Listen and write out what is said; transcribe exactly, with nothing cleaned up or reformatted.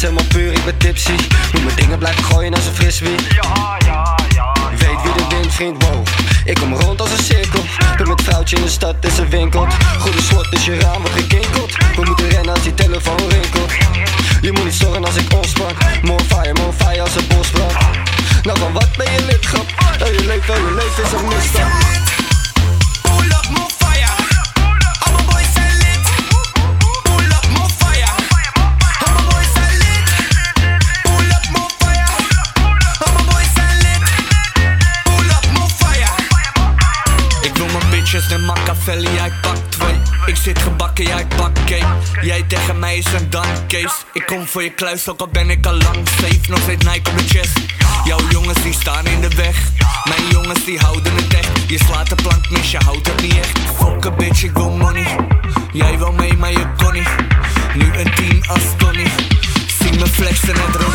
helemaal puur, ik ben tipsy. Moet mijn dingen blijven gooien als een frisbee. Ja, ja, ja. Weet wie er wint, vriend, wow. Ik kom rond als een cirkel. Ben met vrouwtje in de stad, is een winkel. Goede slot, dus je raam wordt gekinkeld. We moeten rennen als die telefoon rinkelt. Je moet niet zorgen als ik ontspan. More fire, more fire als een bosbrand. Nou van wat ben je lid, grap? Oh je leeft, oh je leeft is een misstap. Pull up, more fire. All my boys are lit. Pull up, more fire. All my boys are lit. Pull up, more fire. All my boys are lit. Pull up, more fire. Ik wil mijn bitches naar Machiavelli, jij pakt twee. Ik zit gebakken, jij pakt cake. Jij tegen mij is een dankcase. Ik kom voor je kluis, ook al ben ik al lang safe. Nog steeds Nike op de chest. Jouw jongens die staan in de weg. Mijn jongens die houden het echt. Je slaat de plank mis, je houdt het niet echt. Fuck a bitch, ik wil money. Jij wil mee, maar je kon niet. Nu een team als Tony. Zie me flexen en droom.